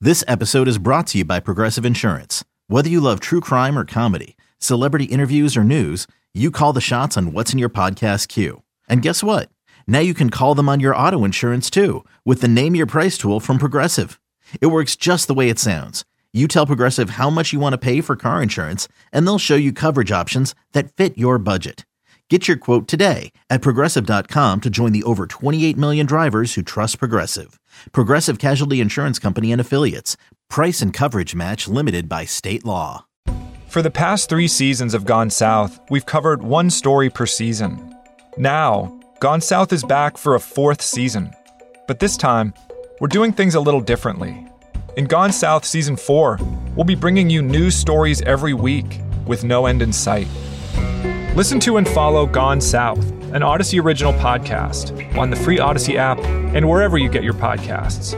This episode is brought to you by Progressive Insurance. Whether you love true crime or comedy, celebrity interviews or news, you call the shots on what's in your podcast queue. And guess what? Now you can call them on your auto insurance too with the Name Your Price tool from Progressive. It works just the way it sounds. You tell Progressive how much you want to pay for car insurance, and they'll show you coverage options that fit your budget. Get your quote today at Progressive.com to join the over 28 million drivers who trust Progressive. Progressive Casualty Insurance Company and Affiliates. Price and coverage match limited by state law. For the past 3 seasons of Gone South, we've covered one story per season. Now, Gone South is back for a 4th season. But this time, we're doing things a little differently. In Gone South Season 4, we'll be bringing you new stories every week with no end in sight. Listen to and follow Gone South, an Odyssey original podcast, on the free Odyssey app and wherever you get your podcasts.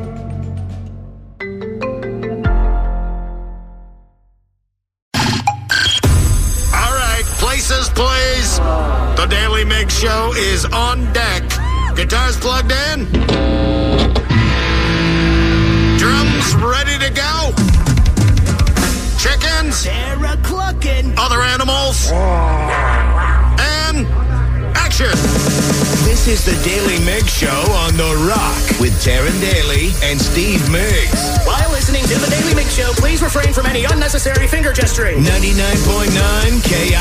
All right, places, please. The Daily Mix Show is on deck. Guitars plugged in. Drums ready to go. Chickens. Sarah clucking. Other animals. And action. This is the Daily Mix Show on The Rock with Taryn Daly and Steve Miggs. While listening to the Daily Mix Show, please refrain from any unnecessary finger gesturing. 99.9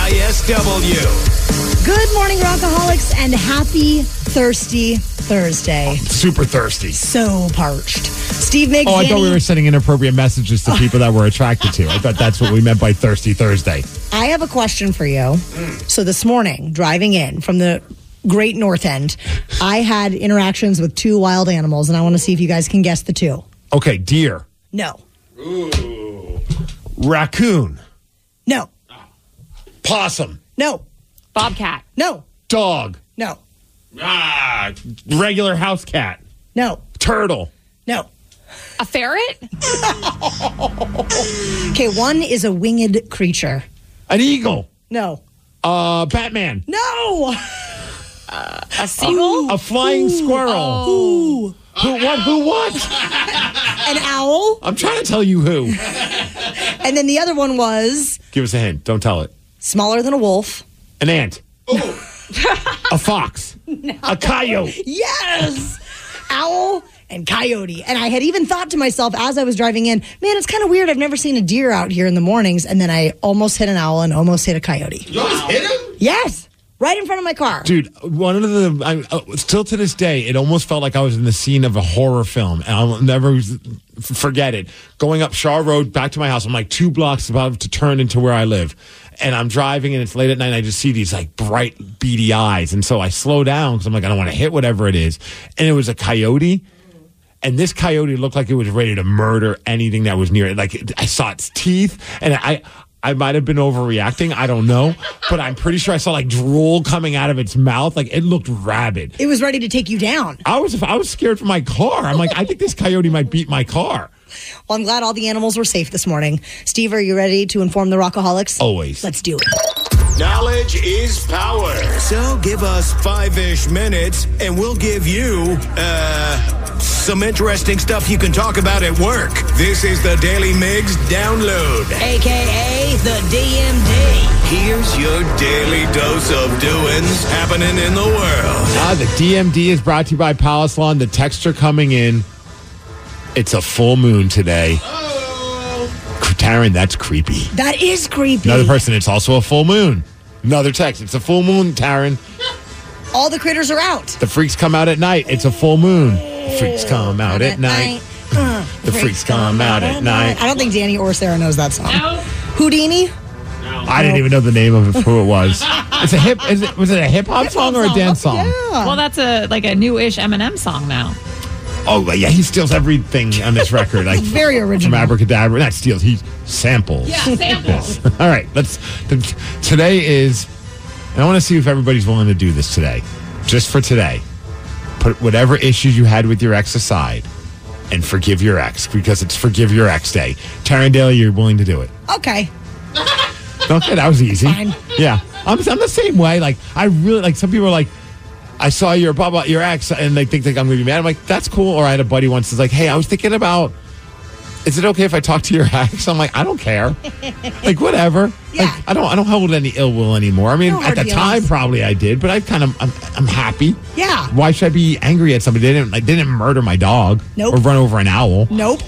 KISW. Good morning, Rockaholics, and happy Thirsty Thursday. Super thirsty. So parched. Steve Miggs. Oh, I thought we were sending inappropriate messages to people that we're attracted to. I thought that's what we meant by Thirsty Thursday. I have a question for you. So this morning, driving in from the Great North End, I had interactions with 2 wild animals, and I want to see if you guys can guess the 2. Okay, deer. No. Ooh. Raccoon. No. Possum. No. Bobcat. No. Dog. No. Regular house cat. No. Turtle. No. A ferret? Okay, one is a winged creature. An eagle. No. Batman. No. A seagull? A flying squirrel. Ooh. Who what? An owl. I'm trying to tell you who. And then the other one was Give us a hint. Don't tell it. smaller than a wolf. An ant. A fox. No. A coyote. Yes. Owl and coyote. And I had even thought to myself as I was driving in, man, it's kind of weird. I've never seen a deer out here in the mornings. And then I almost hit an owl and almost hit a coyote. You almost hit him? Yes. Right in front of my car. Dude, one of the, still to this day, it almost felt like I was in the scene of a horror film. And I'll never forget it. Going up Shaw Road back to my house, I'm like 2 blocks about to turn into where I live. And I'm driving and it's late at night and I just see these like bright, beady eyes. And so I slow down because I'm like, I don't want to hit whatever it is. And it was a coyote. And this coyote looked like it was ready to murder anything that was near it. Like I saw its teeth and I might have been overreacting. I don't know. But I'm pretty sure I saw like drool coming out of its mouth. Like it looked rabid. It was ready to take you down. I was scared for my car. I'm like, I think this coyote might beat my car. Well, I'm glad all the animals were safe this morning. Steve, are you ready to inform the Rockaholics? Always. Let's do it. Knowledge is power. So give us 5-ish minutes and we'll give you, some interesting stuff you can talk about at work. This is the Daily Miggs Download. AKA the DMD. Here's your daily dose of doings happening in the world. The DMD is brought to you by Palace Lawn. The texts are coming in. It's a full moon today. Taryn, that's creepy. That is creepy. Another person, it's also a full moon. Another text, it's a full moon, Taryn. All the critters are out. The freaks come out at night. It's a full moon. The freaks come out at night. The freaks come out at night. I don't think Danny or Sarah knows that song. No. Houdini? I didn't even know the name of who it was. It's a was it a hip hop song or a dance song? Yeah. Well, that's a newish Eminem song now. Oh, yeah, he steals everything on this record. Like Very original. From Abracadabra. Not steals, he samples. Yeah, samples. All right, today is, and I want to see if everybody's willing to do this today. Just for today. Put whatever issues you had with your ex aside and forgive your ex, because it's Forgive Your Ex Day. Taryn Daly, you're willing to do it. Okay. Okay, that was easy. Fine. Yeah. I'm the same way. Like, I really, like, some people are like, I saw your blah, blah, your ex, and they think I'm going to be mad. I'm like, that's cool. Or I had a buddy once who's like, hey, I was thinking about is it okay if I talk to your ex? I'm like, I don't care. Like, whatever. Yeah. Like, I don't hold any ill will anymore. I mean, No at the hard time, feelings. probably I did, but I'm happy. Yeah. Why should I be angry at somebody? They didn't murder my dog. Nope. Or run over an owl. Nope.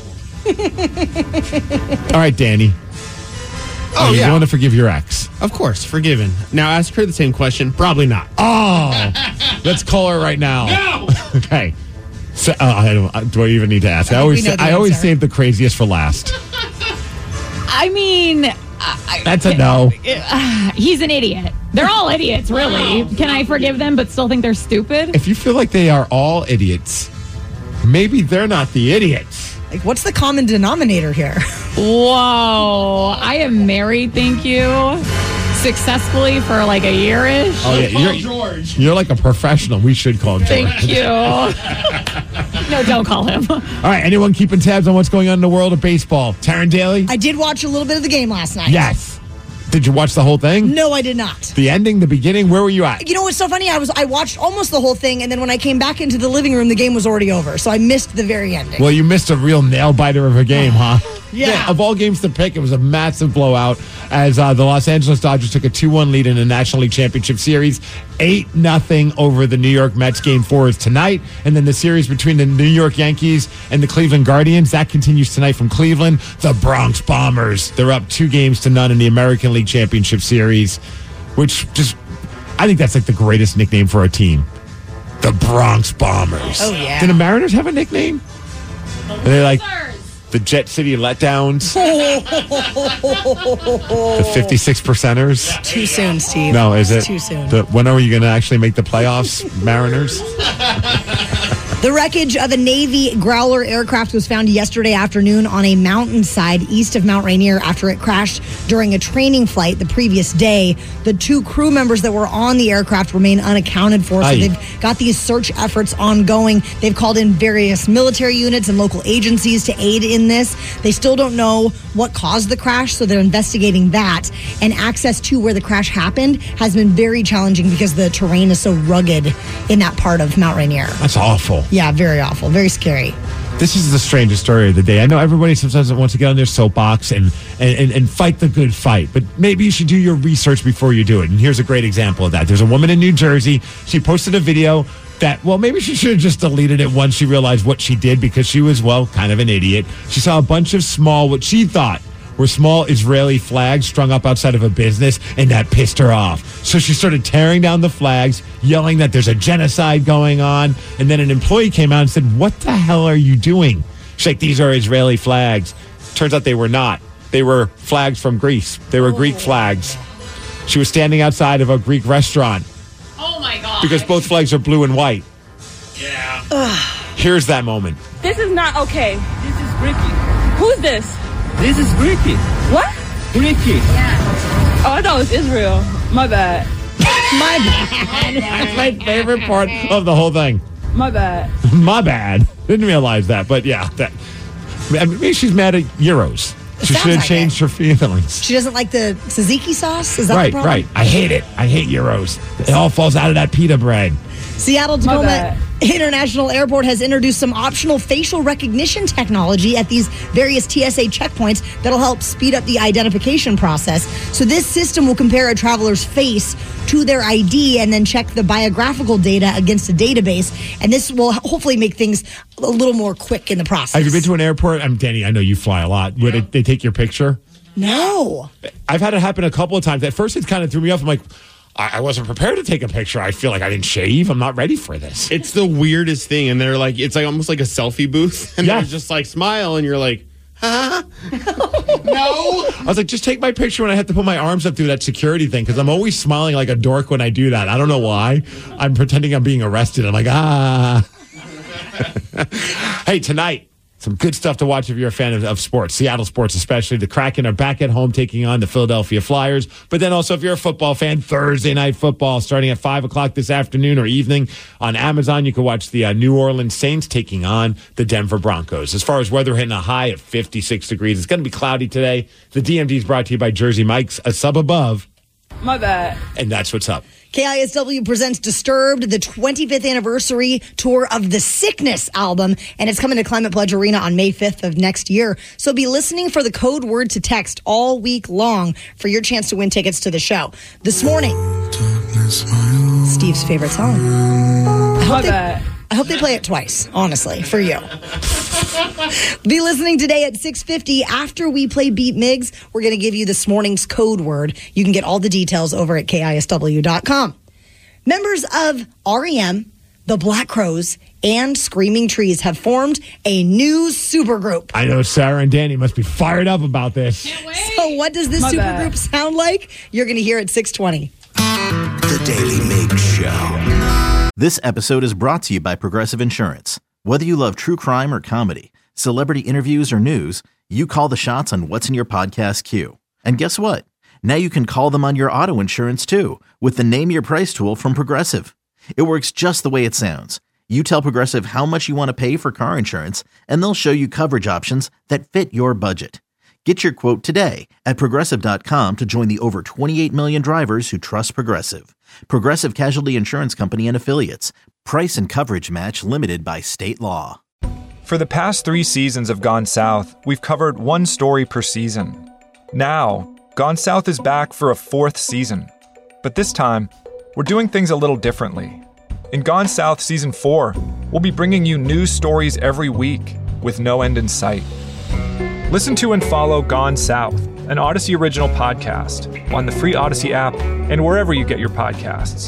All right, Danny. Oh, Are you yeah. willing to forgive your ex? Of course, forgiven. Now, ask her the same question. Probably not. Oh, let's call her right now. No! Okay. So, do I even need to ask? I we know the always answer. save the craziest for last. I mean, That's a no. he's an idiot. They're all idiots, really. Can I forgive them but still think they're stupid? If you feel like they are all idiots, maybe they're not the idiots. Like, what's the common denominator here? Whoa. I am married, thank you. Successfully for like a year-ish. Oh yeah, George. you're like a professional. We should call George. Thank you. No, don't call him. All right, anyone keeping tabs on what's going on in the world of baseball? Taryn Daly? I did watch a little bit of the game last night. Yes. Did you watch the whole thing? No, I did not. The ending, the beginning, where were you at? You know what's so funny? I watched almost the whole thing, and then when I came back into the living room, the game was already over. So I missed the very ending. Well, you missed a real nail biter of a game, huh? Yeah. Of all games to pick, it was a massive blowout as the Los Angeles Dodgers took a 2-1 lead in the National League Championship Series. 8-0 over the New York Mets. Game 4 is tonight. And then the series between the New York Yankees and the Cleveland Guardians, that continues tonight from Cleveland. The Bronx Bombers, they're up 2-0 in the American League Championship Series, which just, I think that's like the greatest nickname for a team. The Bronx Bombers. Oh, yeah. Did the Mariners have a nickname? Are they like the Jet City Letdowns? The 56 percenters? Too soon, Steve. No, is it? Too soon. When are you going to actually make the playoffs, Mariners? The wreckage of a Navy Growler aircraft was found yesterday afternoon on a mountainside east of Mount Rainier after it crashed during a training flight the previous day. The 2 crew members that were on the aircraft remain unaccounted for, so Aye. they've got these search efforts ongoing. They've called in various military units and local agencies to aid in this. They still don't know what caused the crash, so they're investigating that. And access to where the crash happened has been very challenging because the terrain is so rugged in that part of Mount Rainier. That's awful. Yeah, very awful, very scary. This is the strangest story of the day. I know everybody sometimes wants to get on their soapbox and fight the good fight, but maybe you should do your research before you do it. And here's a great example of that. There's a woman in New Jersey. She posted a video that, well, maybe she should have just deleted it once she realized what she did because she was, well, kind of an idiot. She saw a bunch of small, what she thought were small Israeli flags strung up outside of a business, and that pissed her off. So she started tearing down the flags, yelling that there's a genocide going on, and then an employee came out and said, "What the hell are you doing?" She's like, "These are Israeli flags." Turns out they were not. They were flags from Greece. They were Greek flags. She was standing outside of a Greek restaurant Oh my God. because both flags are blue and white. Yeah. Here's that moment. This is not okay. This is Ricky. Who's this? This is Ricky. What? Ricky. Oh, I thought it was Israel. My bad. My bad. That's my favorite part of the whole thing. My bad. My bad. Didn't realize that, but yeah, that. I mean, maybe she's mad at Euros. She sounds should have like changed her feelings. She doesn't like the tzatziki sauce? Is that the Right, problem? right. I hate it. I hate Euros. It all falls out of that pita bread. Seattle My Tacoma bad. International Airport has introduced some optional facial recognition technology at these various TSA checkpoints that'll help speed up the identification process. So this system will compare a traveler's face to their ID and then check the biographical data against a database. And this will hopefully make things a little more quick in the process. Have you been to an airport? I'm Danny. I know you fly a lot. Where they take your picture? No. I've had it happen a couple of times. At first, it kind of threw me off. I'm like, I wasn't prepared to take a picture. I feel like I didn't shave. I'm not ready for this. It's the weirdest thing, and they're like, it's like almost like a selfie booth, and Yeah. they're just like smile, and you're like, huh? No. I was like, just take my picture when I have to put my arms up through that security thing because I'm always smiling like a dork when I do that. I don't know why. I'm pretending I'm being arrested. I'm like, ah. Hey, tonight, some good stuff to watch if you're a fan of sports, Seattle sports especially. The Kraken are back at home taking on the Philadelphia Flyers. But then also, if you're a football fan, Thursday Night Football starting at 5 o'clock this afternoon or evening on Amazon. You can watch the New Orleans Saints taking on the Denver Broncos. As far as weather, hitting a high at 56 degrees. It's going to be cloudy today. The DMD is brought to you by Jersey Mike's, a sub above. My bad. And that's what's up. KISW presents Disturbed, the 25th anniversary tour of the Sickness album, and it's coming to Climate Pledge Arena on May 5th of next year. So be listening for the code word to text all week long for your chance to win tickets to the show. This morning, Steve's favorite song. I hope they play it twice, honestly, for you. Be listening today at 6:50. After we play Beat Migs, we're going to give you this morning's code word. You can get all the details over at KISW.com. Members of REM, the Black Crowes, and Screaming Trees have formed a new supergroup. I know Sarah and Danny must be fired up about this. So what does this supergroup sound like? You're going to hear at 6:20. The Daily Mig Show. This episode is brought to you by Progressive Insurance. Whether you love true crime or comedy, celebrity interviews or news, you call the shots on what's in your podcast queue. And guess what? Now you can call them on your auto insurance too with the Name Your Price tool from Progressive. It works just the way it sounds. You tell Progressive how much you want to pay for car insurance, and they'll show you coverage options that fit your budget. Get your quote today at Progressive.com to join the over 28 million drivers who trust Progressive. Progressive Casualty Insurance Company and Affiliates. Price and coverage match limited by state law. For the past 3 seasons of Gone South, we've covered one story per season. Now, Gone South is back for a 4th season. But this time, we're doing things a little differently. In Gone South Season 4, we'll be bringing you new stories every week with no end in sight. Listen to and follow Gone South, an Odyssey original podcast, on the free Odyssey app and wherever you get your podcasts.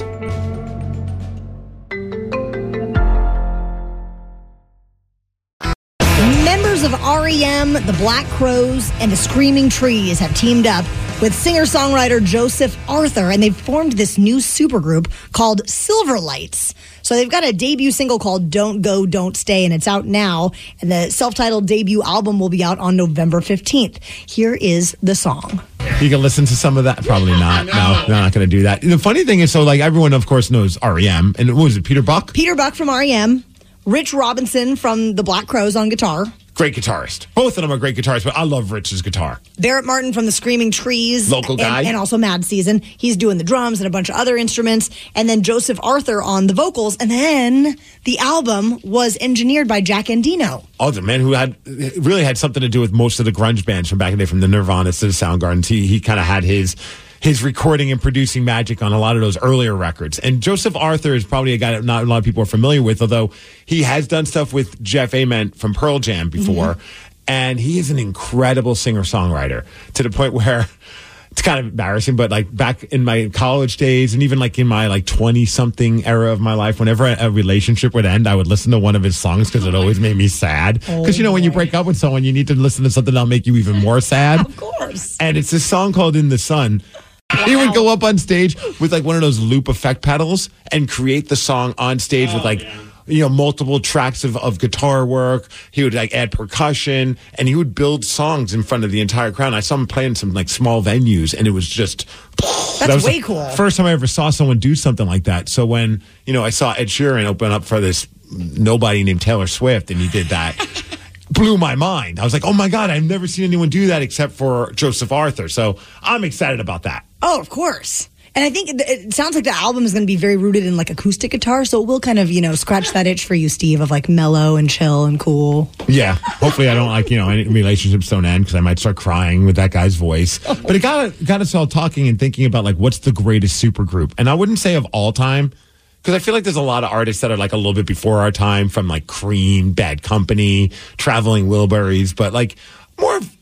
Members of REM, the Black Crowes, and the Screaming Trees have teamed up with singer-songwriter Joseph Arthur, and they've formed this new supergroup called Silverlights. So they've got a debut single called Don't Go, Don't Stay, and it's out now. And the self-titled debut album will be out on November 15th. Here is the song. You can listen to some of that. Probably not. No, they're not going to do that. The funny thing is, so like everyone, of course, knows REM. And what was it, Peter Buck? Peter Buck from REM. Rich Robinson from the Black Crowes on guitar. Great guitarist. Both of them are great guitarists, but I love Rich's guitar. Barrett Martin from the Screaming Trees. Local guy. And also Mad Season. He's doing the drums and a bunch of other instruments. And then Joseph Arthur on the vocals. And then the album was engineered by Jack Endino. Oh, the man who really had something to do with most of the grunge bands from back in the day, from the Nirvanas to the Soundgardens. He kind of had his recording and producing magic on a lot of those earlier records. And Joseph Arthur is probably a guy that not a lot of people are familiar with, although he has done stuff with Jeff Ament from Pearl Jam before. Mm-hmm. And he is an incredible singer-songwriter to the point where it's kind of embarrassing, but like back in my college days and even like in my like 20-something era of my life, whenever a relationship would end, I would listen to one of his songs because it always made me sad. Because, when you break up with someone, you need to listen to something that'll make you even more sad. Of course. And it's this song called In the Sun. Wow. He would go up on stage with like one of those loop effect pedals and create the song on stage with like, multiple tracks of guitar work. He would like add percussion and he would build songs in front of the entire crowd. I saw him play in some like small venues and it was just... That's that was way cool. First time I ever saw someone do something like that. So when, I saw Ed Sheeran open up for this nobody named Taylor Swift and he did that... blew my mind. I was like, oh my God, I've never seen anyone do that except for Joseph Arthur. So I'm excited about that. Oh, of course. And I think it sounds like the album is going to be very rooted in like acoustic guitar. So it will kind of, scratch that itch for you, Steve, of like mellow and chill and cool. Yeah. Hopefully I don't like, any relationships don't end because I might start crying with that guy's voice. But it got us all talking and thinking about like, what's the greatest supergroup? And I wouldn't say of all time. Because I feel like there's a lot of artists that are like a little bit before our time, from like Cream, Bad Company, Traveling Wilburys, but like more of,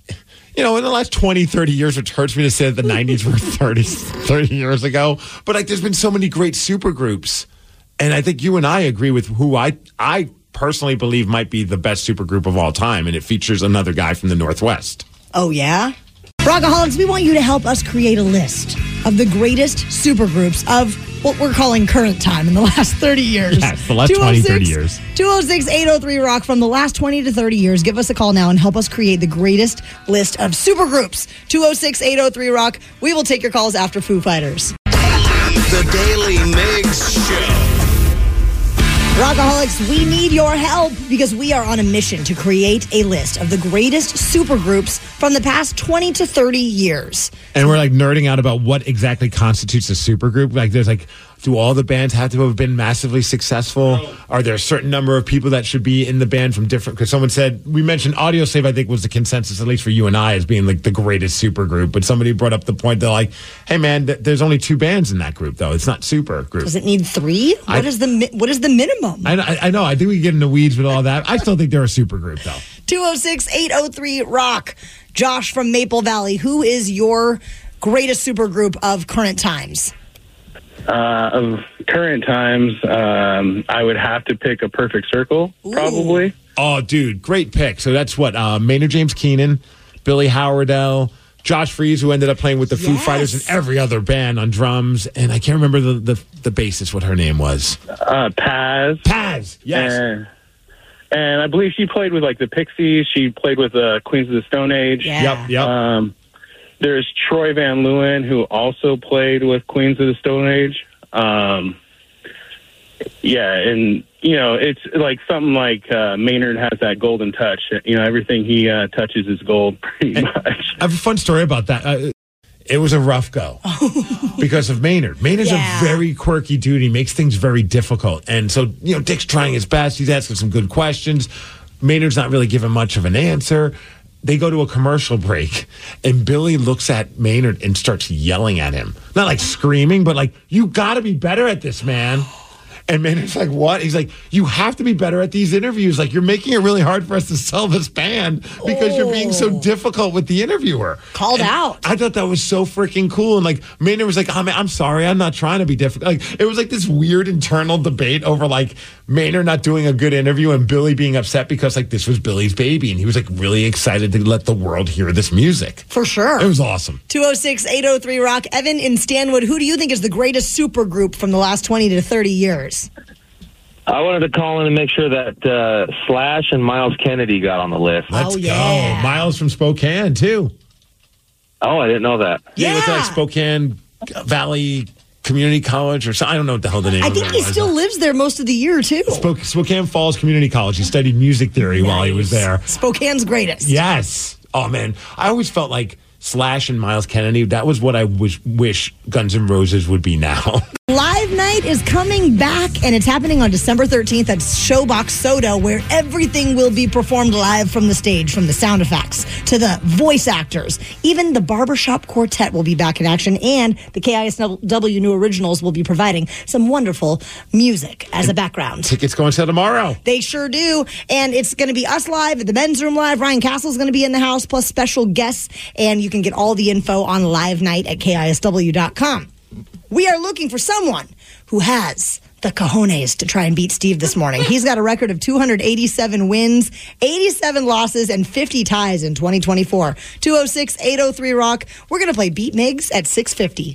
in the last 20, 30 years, which hurts me to say that the 90s were 30 years ago, but like there's been so many great supergroups. And I think you and I agree with who I personally believe might be the best supergroup of all time, and it features another guy from the Northwest. Oh, yeah? Rockaholics, we want you to help us create a list of the greatest supergroups of what we're calling current time in the last 30 years. Yes, the last 20, 30 years. 206-803-ROCK from the last 20 to 30 years. Give us a call now and help us create the greatest list of supergroups. 206-803-ROCK. We will take your calls after Foo Fighters. The Daily Migs Show. Rockaholics, we need your help because we are on a mission to create a list of the greatest supergroups from the past 20 to 30 years. And we're like nerding out about what exactly constitutes a supergroup. Like there's like, do all the bands have to have been massively successful? Are there a certain number of people that should be in the band from different? Because someone said, we mentioned Audioslave, I think was the consensus, at least for you and I, as being like the greatest supergroup. But somebody brought up the point that like, hey man, there's only 2 bands in that group though. It's not super group. Does it need 3? What is the minimum? I know. I think we get in the weeds with all that. I still think they're a supergroup though. 206-803-ROCK. Josh from Maple Valley, who is your greatest supergroup of current times? Of current times, I would have to pick a Perfect Circle, probably. Oh, dude, great pick. So that's what, Maynard James Keenan, Billy Howardell, Josh Freese, who ended up playing with the Foo Fighters and every other band on drums. And I can't remember the bassist, what her name was. Paz. Paz, yes. And I believe she played with, like, the Pixies. She played with Queens of the Stone Age. Yeah. Yep. There's Troy Van Leeuwen, who also played with Queens of the Stone Age. And, you know, it's like something like Maynard has that golden touch. You know, everything he touches is gold, pretty much. I have a fun story about that. It was a rough go because of Maynard. Maynard's a very quirky dude. He makes things very difficult. And so, you know, Dick's trying his best. He's asking some good questions. Maynard's not really giving much of an answer. They go to a commercial break, and Billy looks at Maynard and starts yelling at him. Not like screaming, but like, you got to be better at this, man. And Maynard's like, what? He's like, you have to be better at these interviews. Like, you're making it really hard for us to sell this band because you're being so difficult with the interviewer. Called out. I thought that was so freaking cool. And like, Maynard was like, oh, man, I'm sorry. I'm not trying to be difficult. Like, it was like this weird internal debate over like Maynard not doing a good interview and Billy being upset because like this was Billy's baby. And he was like really excited to let the world hear this music. For sure. It was awesome. 206-803-ROCK. Evan in Stanwood, who do you think is the greatest supergroup from the last 20 to 30 years? I wanted to call in and make sure that Slash and Miles Kennedy got on the list. Let's go. Miles from Spokane, too. Oh, I didn't know that. Yeah, it's like Spokane Valley Community College or something. I don't know what the hell the name I of it think he still lives there most of the year, too. Spokane Falls Community College. He studied music theory while he was there. Spokane's greatest. Yes. Oh, man. I always felt like Slash and Miles Kennedy, that was what I wish Guns N' Roses would be now. Live Night is coming back, and it's happening on December 13th at Showbox Soda, where everything will be performed live from the stage, from the sound effects to the voice actors. Even the Barbershop Quartet will be back in action, and the KISW New Originals will be providing some wonderful music as a background. Tickets go on sale tomorrow. They sure do, and it's going to be us live at the Men's Room Live. Ryan Castle's going to be in the house, plus special guests, and you can get all the info on Live Night at KISW.com. We are looking for someone who has the cojones to try and beat Steve this morning. He's got a record of 287 wins, 87 losses, and 50 ties in 2024. 206-803-ROCK. We're going to play Beat Migs at 6:50.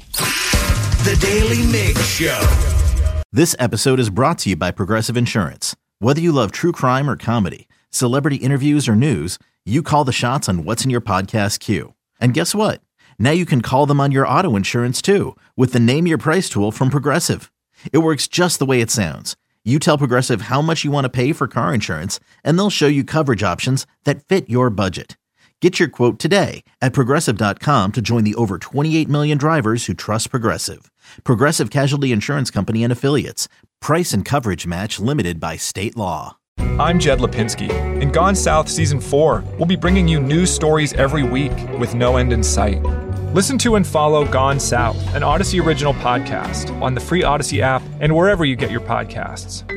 The Daily Migs Show. This episode is brought to you by Progressive Insurance. Whether you love true crime or comedy, celebrity interviews or news, you call the shots on what's in your podcast queue. And guess what? Now you can call them on your auto insurance, too, with the Name Your Price tool from Progressive. It works just the way it sounds. You tell Progressive how much you want to pay for car insurance, and they'll show you coverage options that fit your budget. Get your quote today at Progressive.com to join the over 28 million drivers who trust Progressive. Progressive Casualty Insurance Company and Affiliates. Price and coverage match limited by state law. I'm Jed Lipinski. In Gone South Season 4, we'll be bringing you news stories every week with no end in sight. Listen to and follow Gone South, an Odyssey original podcast, on the free Odyssey app and wherever you get your podcasts.